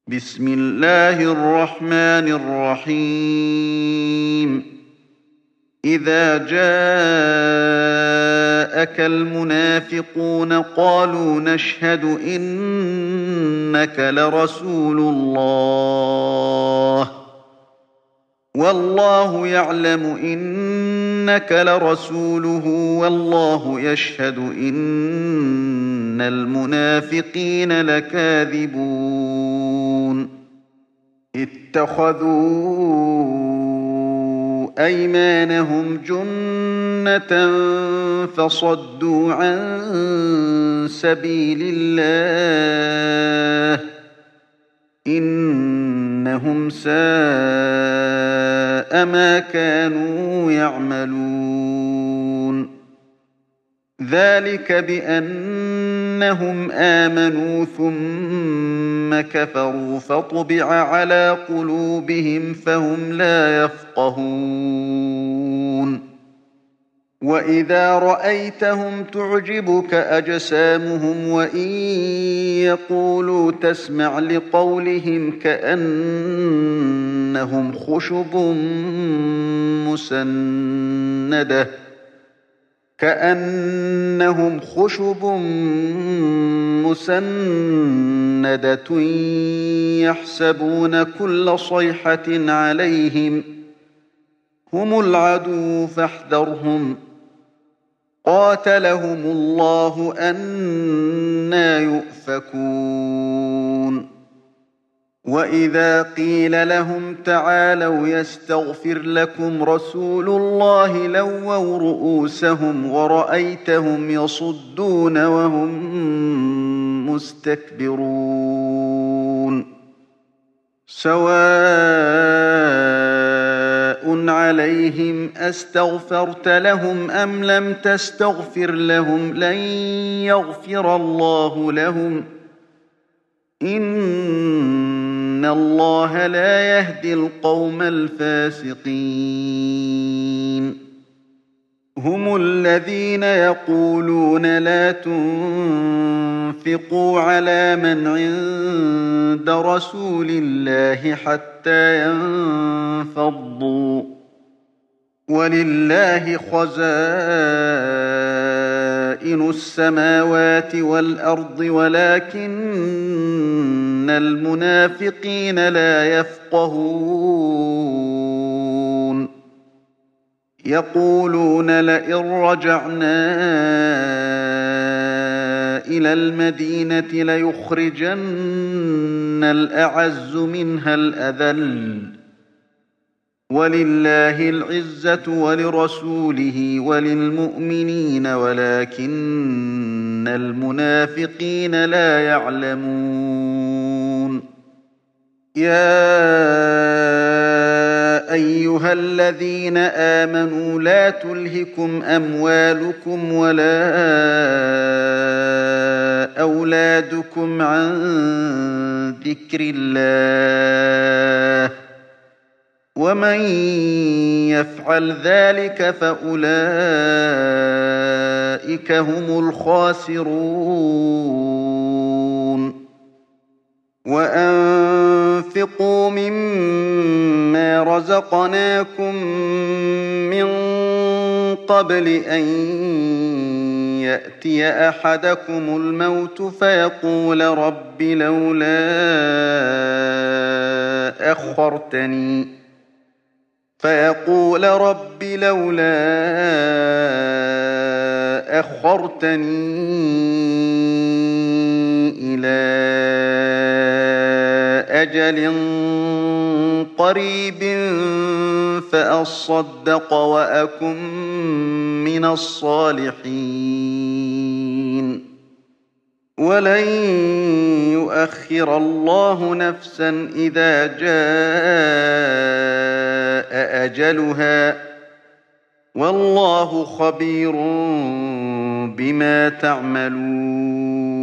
بسم الله الرحمن الرحيم إذا جاءك المنافقون قالوا نشهد إنك لرسول الله والله يعلم إنك لرسوله والله يشهد إن المنافقين لكاذبون اتخذوا أيمانهم جنة فصدوا عن سبيل الله إنهم ساء ما كانوا يعملون ذلك بأنهم آمنوا ثم كفروا فطبع على قلوبهم فهم لا يفقهون وإذا رأيتهم تعجبك أجسامهم وإن يقولوا تسمع لقولهم كأنهم خشب مسندة يحسبون كل صيحة عليهم هم العدو فاحذرهم قاتلهم الله أنى يؤفكون وإذا قيل لهم تعالوا يستغفر لكم رسول الله لووا رؤوسهم ورأيتهم يصدون وهم مستكبرون سواء عليهم أستغفرت لهم أم لم تستغفر لهم لن يغفر الله لهم إن الله لا يهدي القوم الفاسقين هم الذين يقولون لا تنفقوا على من عند رسول الله حتى ينفضوا ولله خزائن السماوات والأرض ولكن المنافقين لا يفقهون يقولون لئن رجعنا إلى المدينة ليخرجن الأعز منها الأذل ولله العزة ولرسوله وللمؤمنين ولكن المنافقين لا يعلمون يا أيها الذين آمنوا لا تلهكم أموالكم ولا أولادكم عن ذكر الله ومن يفعل ذلك فأولئك هم الخاسرون وأنفقوا مما رزقناكم من قبل أن يأتي أحدكم الموت فيقول رب لولا أخرتني إلى أجل قريب فأصدق وأكن من الصالحين ولن يؤخر الله نفسا إذا جاء أجلها والله خبير بما تعملون